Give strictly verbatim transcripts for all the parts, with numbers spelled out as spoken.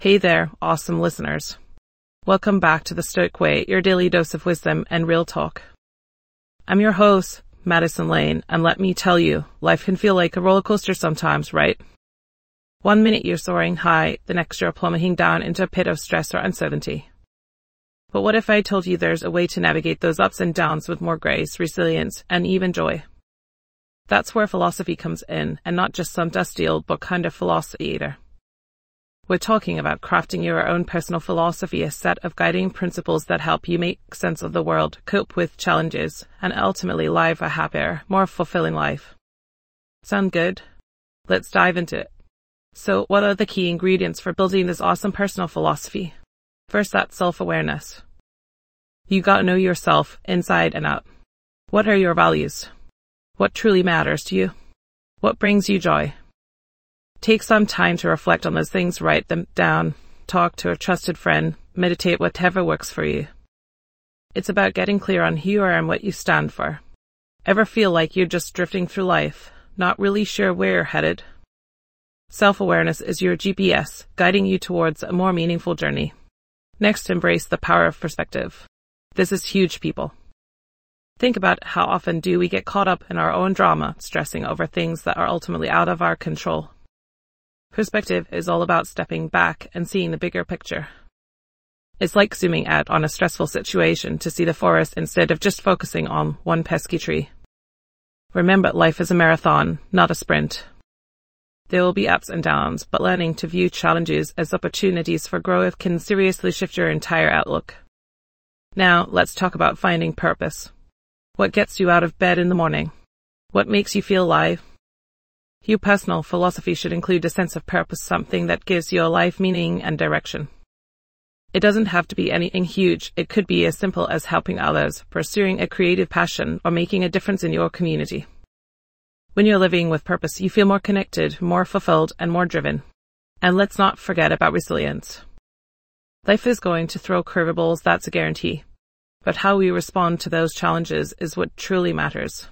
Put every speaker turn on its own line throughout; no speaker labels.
Hey there, awesome listeners. Welcome back to The Stoic Way, your daily dose of wisdom and real talk. I'm your host, Madison Lane, and let me tell you, life can feel like a roller coaster sometimes, right? One minute you're soaring high, the next you're plummeting down into a pit of stress or uncertainty. But what if I told you there's a way to navigate those ups and downs with more grace, resilience, and even joy? That's where philosophy comes in, and not just some dusty old book kind of philosophy either. We're talking about crafting your own personal philosophy, a set of guiding principles that help you make sense of the world, cope with challenges, and ultimately live a happier, more fulfilling life. Sound good? Let's dive into it. So, what are the key ingredients for building this awesome personal philosophy? First, that's self-awareness. You gotta know yourself inside and out. What are your values? What truly matters to you? What brings you joy? Take some time to reflect on those things, write them down, talk to a trusted friend, meditate, whatever works for you. It's about getting clear on who you are and what you stand for. Ever feel like you're just drifting through life, not really sure where you're headed? Self-awareness is your G P S, guiding you towards a more meaningful journey. Next, embrace the power of perspective. This is huge, people. Think about how often do we get caught up in our own drama, stressing over things that are ultimately out of our control. Perspective is all about stepping back and seeing the bigger picture. It's like zooming out on a stressful situation to see the forest instead of just focusing on one pesky tree. Remember, life is a marathon, not a sprint. There will be ups and downs, but learning to view challenges as opportunities for growth can seriously shift your entire outlook. Now, let's talk about finding purpose. What gets you out of bed in the morning? What makes you feel alive? Your personal philosophy should include a sense of purpose, something that gives your life meaning and direction. It doesn't have to be anything huge. It could be as simple as helping others, pursuing a creative passion, or making a difference in your community. When you're living with purpose, you feel more connected, more fulfilled, and more driven. And let's not forget about resilience. Life is going to throw curveballs, that's a guarantee. But how we respond to those challenges is what truly matters.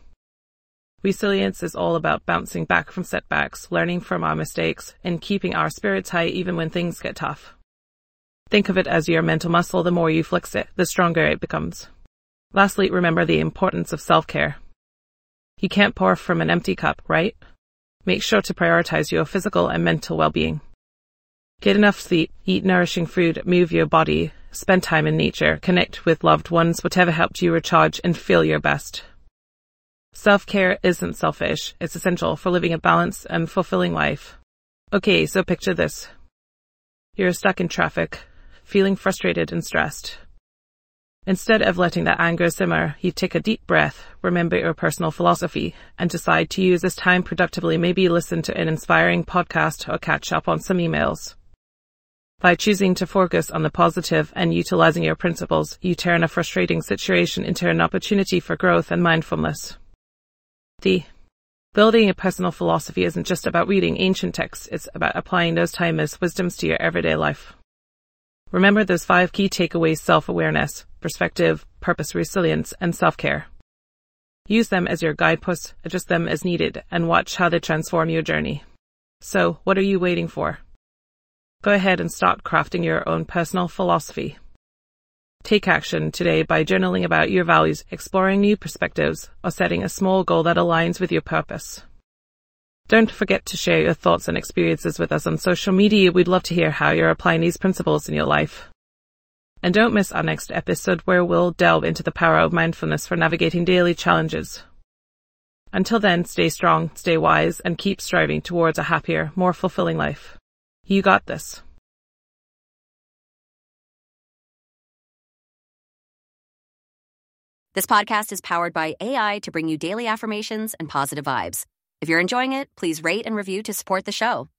Resilience is all about bouncing back from setbacks, learning from our mistakes, and keeping our spirits high even when things get tough. Think of it as your mental muscle. The more you flex it, the stronger it becomes. Lastly, remember the importance of self-care. You can't pour from an empty cup, right? Make sure to prioritize your physical and mental well-being. Get enough sleep, eat nourishing food, move your body, spend time in nature, connect with loved ones, whatever helped you recharge and feel your best. Self-care isn't selfish, it's essential for living a balanced and fulfilling life. Okay, so picture this. You're stuck in traffic, feeling frustrated and stressed. Instead of letting that anger simmer, you take a deep breath, remember your personal philosophy, and decide to use this time productively. Maybe listen to an inspiring podcast or catch up on some emails. By choosing to focus on the positive and utilizing your principles, you turn a frustrating situation into an opportunity for growth and mindfulness. D. Building a personal philosophy isn't just about reading ancient texts, it's about applying those timeless wisdoms to your everyday life. Remember those five key takeaways: self-awareness, perspective, purpose, resilience, and self-care. Use them as your guideposts, adjust them as needed, and watch how they transform your journey. So, what are you waiting for? Go ahead and start crafting your own personal philosophy. Take action today by journaling about your values, exploring new perspectives, or setting a small goal that aligns with your purpose. Don't forget to share your thoughts and experiences with us on social media. We'd love to hear how you're applying these principles in your life. And don't miss our next episode, where we'll delve into the power of mindfulness for navigating daily challenges. Until then, stay strong, stay wise, and keep striving towards a happier, more fulfilling life. You got this.
This podcast is powered by A I to bring you daily affirmations and positive vibes. If you're enjoying it, please rate and review to support the show.